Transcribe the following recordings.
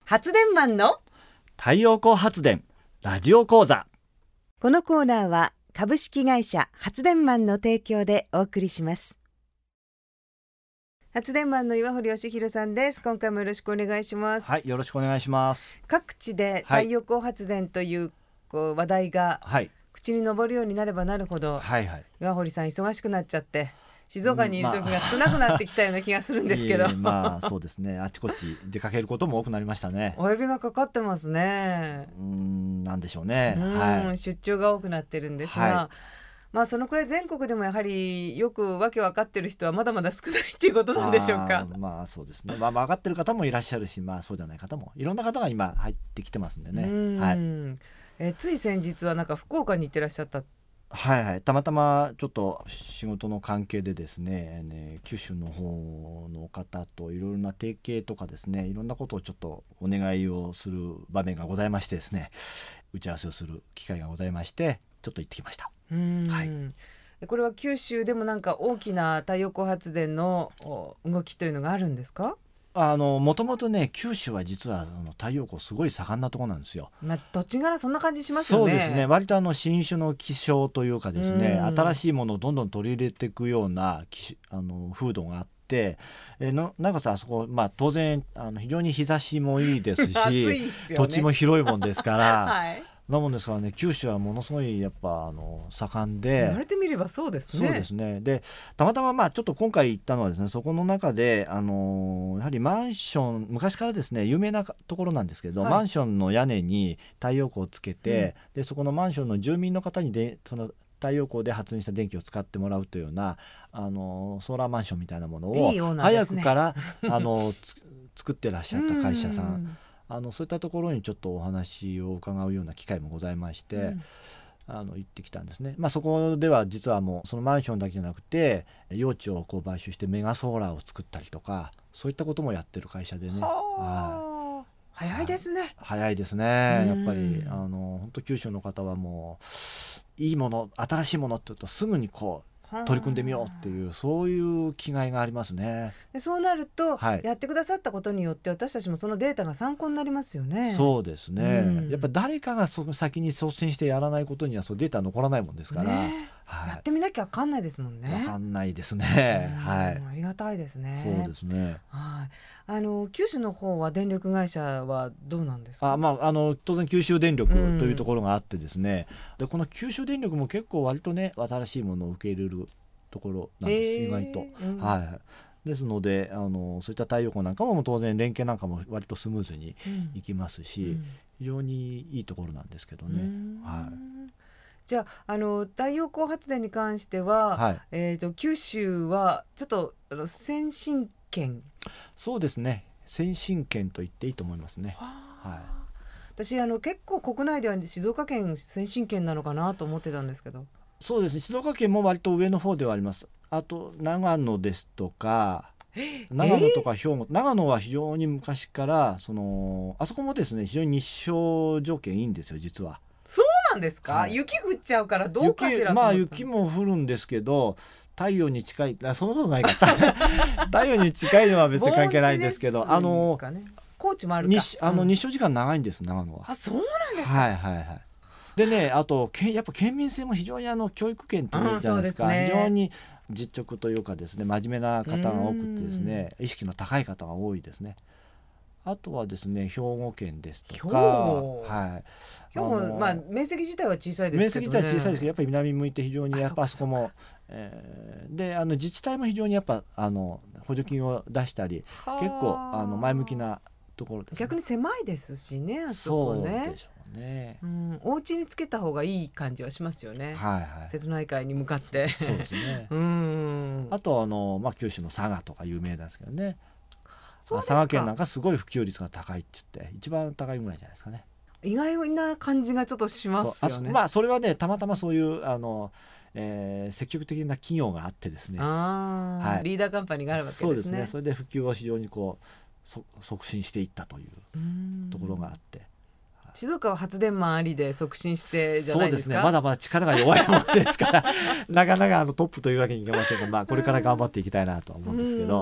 発電マンの太陽光発電ラジオ講座。 このコーナーは株式会社発電マンの提供でお送りします。発電マンの岩堀義弘さんです。今回もよろしくお願いします。 はい、よろしくお願いします。 各地で太陽光発電という、話題が口に上るようになればなるほど、岩堀さん忙しくなっちゃって静岡にいる時が少なくなってきたような気がするんですけど、 そうですね、あちこち出かけることも多くなりましたね。 お呼びがかかってますね。 なんでしょうね。 出張が多くなってるんですが、そのくらい全国でもやはりよくわけ分かってる人はまだまだ少ないっていうことなんでしょうか。 そうですね、分かってる方もいらっしゃるし、そうじゃない方もいろんな方が今入ってきてますんでね。 つい先日はなんか福岡に行ってらっしゃった。 たまたまちょっと仕事の関係でですね、九州の方の方といろいろな提携とかですね、いろんなことをちょっとお願いをする場面がございましてですね、打ち合わせをする機会がございましてちょっと行ってきました。 これは九州でもなんか大きな太陽光発電の動きというのがあるんですか？ もともとね、九州は実は太陽光すごい盛んなところなんですよ。 土地柄そんな感じしますよね。 そうですね、割と新種の気象というかですね、新しいものをどんどん取り入れていくような風土があって、なんかさ、あそこ、当然非常に日差しもいいですし土地も広いもんですからなもんですからね、九州はものすごいやっぱ盛んで、 言われてみればそうですね。 そうですね。でたまたまちょっと今回行ったのはですね、そこの中でやはりマンション、昔からですね有名なところなんですけど、マンションの屋根に太陽光をつけて、でそこのマンションの住民の方にその太陽光で発電した電気を使ってもらうというようなソーラーマンションみたいなものを早くから作ってらっしゃった会社さん、そういったところにちょっとお話を伺うような機会もございまして、行ってきたんですね。そこでは実はもうそのマンションだけじゃなくて用地を買収してメガソーラーを作ったりとか、そういったこともやってる会社でね。 早いですね。 早いですね。やっぱり本当九州の方はもういいもの、新しいものって言うとすぐに取り組んでみようっていう、そういう気概がありますね。 でそうなると、やってくださったことによって私たちもそのデータが参考になりますよね。 そうですね、やっぱ誰かがその先に率先してやらないことにはそのデータ残らないもんですから、 やってみなきゃ分かんないですもんね。 分かんないですね。 ありがたいですね。 そうですね。 九州の方は電力会社はどうなんですか？ 当然九州電力というところがあってですね、でこの九州電力も結構割とね新しいものを受け入れるところなんです、意外と。ですのでそういった太陽光なんかも当然連携なんかも割とスムーズにいきますし、非常にいいところなんですけどね。 じゃあ太陽光発電に関しては、九州はちょっと先進権。 そうですね、先進権と言っていいと思いますね。 私結構国内では静岡県先進権なのかなと思ってたんですけど。 そうですね、静岡県も割と上の方ではあります。あと長野ですとか、長野とか兵庫、長野は非常に昔からあそこもですね非常に日照条件いいんですよ、実は。 そうなんですか？雪降っちゃうからどうかしらと思った。 雪も降るんですけど太陽に近い、そのことないか太陽に近いのは別に関係ないんですけど、 高知もあるか。 日照時間長いんです、長野は。 そうなんですか？ でね、あとやっぱ県民性も非常に教育圏というじゃないですか、非常に実直というかですね、真面目な方が多くてですね、意識の高い方が多いですね。あとはですね、兵庫県ですとか、 兵庫、面積自体は小さいですけどね。 面積自体は小さいですけど、やっぱり南向いて非常にやっぱあそこもで自治体も非常にやっぱ補助金を出したり、結構前向きなところですね。 逆に狭いですしね、あそこね。 そうでしょうね。 お家につけた方がいい感じはしますよね。瀬戸内海に向かって。 そうですね。あと九州の佐賀とか有名なんですけどね。佐賀県なんかすごい普及率が高いって言って一番高いぐらいじゃないですかね。 意外な感じがちょっとしますよね。 それはね、たまたまそういう積極的な企業があってですね、リーダーカンパニーがあるわけですね。 そうですね。それで普及を非常に促進していったというところがあって、 静岡は発電マンありで促進してじゃないですか。 そうですね、まだまだ力が弱いものですからなかなかトップというわけにいきませんが、これから頑張っていきたいなと思うんですけど、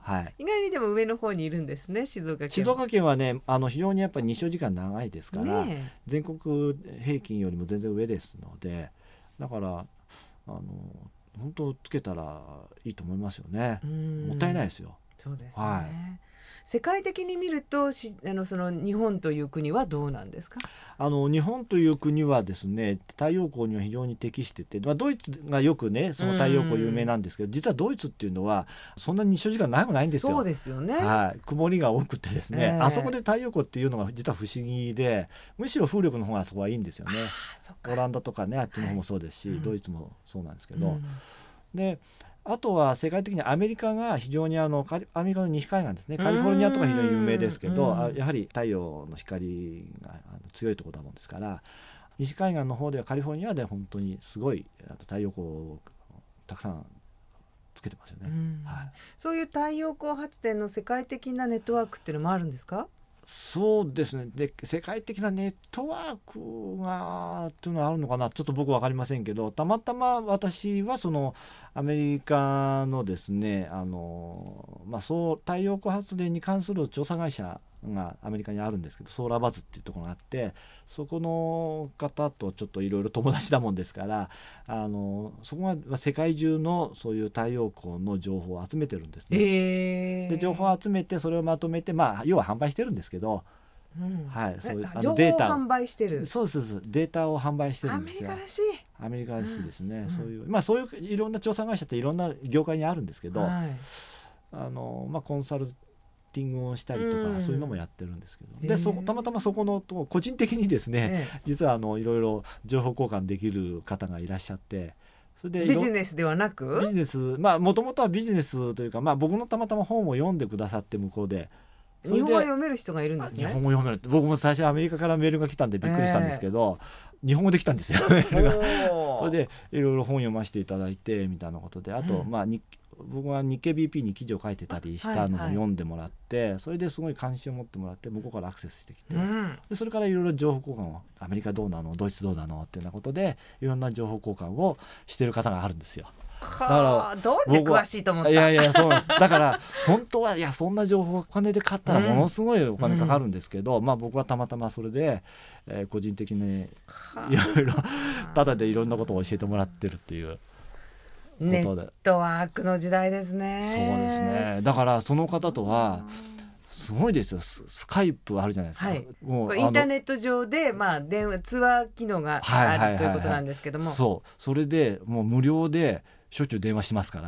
はい、 意外にでも上の方にいるんですね、静岡県。 静岡県はね非常にやっぱり日照時間長いですから、ね、全国平均よりも全然上ですので、だから本当つけたらいいと思いますよね。もったいないですよ。 そうですね、 はい、 世界的に見るとその日本という国はどうなんですか？ 日本という国はですね太陽光には非常に適してて、ドイツがよくねその太陽光有名なんですけど、実はドイツっていうのはそんなに日照時間長くないんですよ。 そうですよね、 はい、曇りが多くてですね、あそこで太陽光っていうのが実は不思議で、むしろ風力の方がそこはいいんですよね。オランダとかねあっちの方もそうですし、はい、ドイツもそうなんですけど、であとは世界的にアメリカが非常にアメリカの西海岸ですね、カリフォルニアとか非常に有名ですけど、やはり太陽の光が強いところだもんですから、西海岸の方ではカリフォルニアで本当にすごい太陽光をたくさんつけてますよね。はい、 そういう太陽光発電の世界的なネットワークっていうのもあるんですか？ そうですね。で世界的なネットワークがっていうのはあるのかな、ちょっと僕分かりませんけど、たまたま私はそのアメリカのですねそう太陽光発電に関する調査会社がアメリカにあるんですけど、ソーラーバズっていうところがあって、そこの方とちょっといろいろ友達だもんですから、そこが世界中のそういう太陽光の情報を集めてるんですね。で情報を集めてそれをまとめて、要は販売してるんですけど、はい、そういう情報を販売してる。 そうデータを販売してるんですよ。 アメリカらしい。アメリカらしいですね。そういういろんな調査会社っていろんな業界にあるんですけど、コンサルティングをしたりとか、そういうのもやってるんですけど、でたまたまそこの個人的にですね、実はいろいろ情報交換できる方がいらっしゃって、それでビジネスではなく、 ビジネスもともとはビジネスというか、僕のたまたま本を読んでくださって、向こうで日本語読める人がいるんですね。 日本語読める。僕も最初アメリカからメールが来たんでびっくりしたんですけど、日本語で来たんですよメールが。それでいろいろ本読ませていただいてみたいなことで、あと、僕は日経 BP に記事を書いてたりしたのを読んでもらって、それですごい関心を持ってもらって、向こうからアクセスしてきて、でそれからいろいろ情報交換を、アメリカどうなの、ドイツどうなのっていうようなことでいろんな情報交換をしている方があるんですよ。 だからどうで詳しいと思った。 いやそうなんです。だから本当はそんな情報をお金で買ったらものすごいお金かかるんですけど、僕はたまたまそれで、個人的にいろいろただでいろんなことを教えてもらってるっていうネットワークの時代ですね。 そうですね。だからその方とはすごいですよ。スカイプあるじゃないですか、 もうインターネット上で、電話通話機能があるということなんですけども、 それでもう無料でしょっちゅう電話しますから。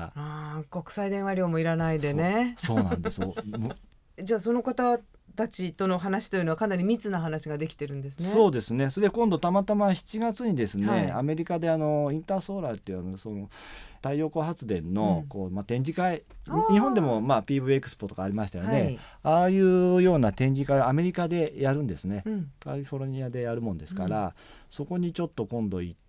国際電話料もいらないでね。 そうなんですじゃあその方たちとの話というのはかなり密な話ができてるんですね。 そうですね。それで今度たまたま7月にですね、アメリカでインターソーラーっていうその太陽光発電の展示会、日本でもPV エクスポとかありましたよね、ああいうような展示会をアメリカでやるんですね、カリフォルニアでやるもんですから、そこにちょっと今度行って、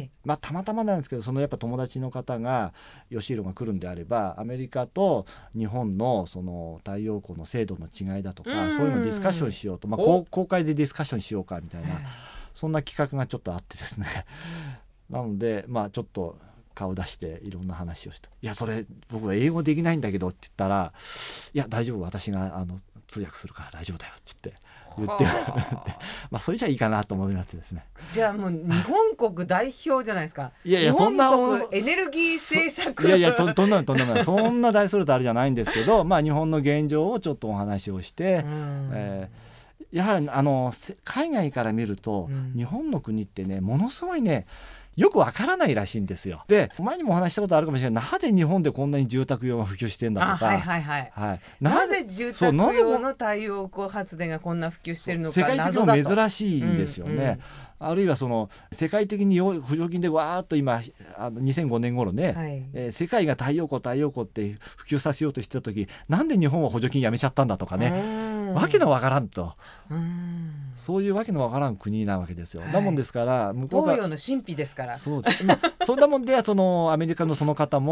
たまたまなんですけど、やっぱ友達の方が吉弘が来るんであれば、アメリカと日本のその太陽光の精度の違いだとか、そういうのをディスカッションしようと、公開でディスカッションしようかみたいな、そんな企画がちょっとあってですねなのでちょっと顔出していろんな話をして、それ僕は英語できないんだけどって言ったら、大丈夫、私が通訳するから大丈夫だよって言ってそれじゃいいかなと思いましてですね。 じゃあもう日本国代表じゃないですか。 そんなエネルギー政策とんでもないそんな大それたあれじゃないんですけど、日本の現状をちょっとお話をして、やはり海外から見ると、日本の国ってね、ものすごいねよくわからないらしいんですよ。で、前にもお話したことあるかもしれない、なぜ日本でこんなに住宅用が普及してんだとか、 なぜ住宅用の太陽光発電がこんな普及してるのか、 世界的にも珍しいんですよね。あるいは世界的に補助金でわーっと今2005年頃ね、世界が太陽光って普及させようとしてた時、なんで日本は補助金やめちゃったんだとかね、わけのわからんと、そういうわけのわからん国なわけですよ。だもんですから、向こうが東洋の神秘ですから、 そうです、そんなもんでアメリカのその方も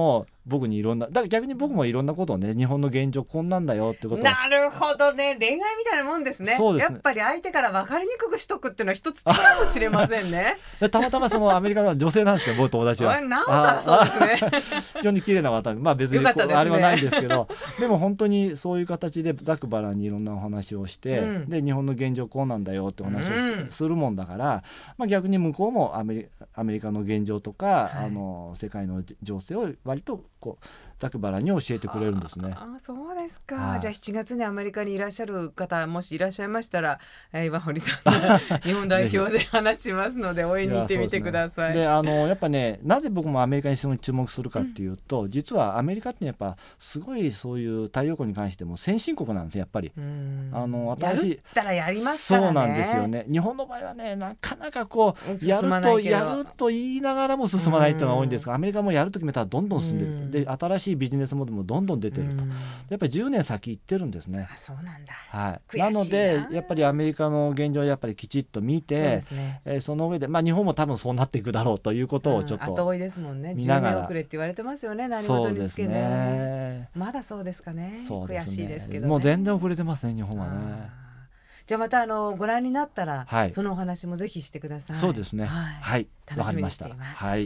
僕にいろんなだから逆に僕もいろんなことをね日本の現状こんなんだよってことをなるほどね、恋愛みたいなもんですね。 そうですね、 やっぱり相手から分かりにくくしとくっていうのは一つかもしれませんねたまたまそのアメリカの女性なんですけど僕友達はなおさらそうですね非常に綺麗な方で、まあ、別に、ね、あれはないんですけどでも本当にそういう形でざくばらんにいろんなお話をして、で日本の現状こうなんだよってお話をするもんだから、まあ、逆に向こうもアメリカの現状とか、世界の情勢を割とこうざくばらんに教えてくれるんですね。 そうですか。じゃあ7月にアメリカにいらっしゃる方もしいらっしゃいましたら、岩堀さんが日本代表で話しますので応援に行ってみてください。 でやっぱねなぜ僕もアメリカにすごい注目するかっていうと、実はアメリカってやっぱすごいそういう太陽光に関しても先進国なんですよやっぱり。 新しいやったらやりますからね。 そうなんですよね。日本の場合はねなかなかこうやると言いながらも進まないっていうのが多いんですが、アメリカもやると決めたらどんどん進んでる。で新しいビジネスモデルもどんどん出てると、やっぱり10年先行ってるんですね。 そうなんだ、 はい、なのでやっぱりアメリカの現状をやっぱりきちっと見て、その上で、まあ、日本も多分そうなっていくだろうということをちょっと後追いですもんね。10年遅れって言われてますよね、何事につけね。まだそうですかね。悔しいですけどね。 もう全然遅れてますね日本はね。 じゃあまたご覧になったら、そのお話もぜひしてください。 そうですね、はい、 楽しみにしています。 はい、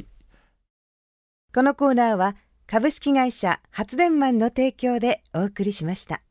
このコーナーは株式会社発電マンの提供でお送りしました。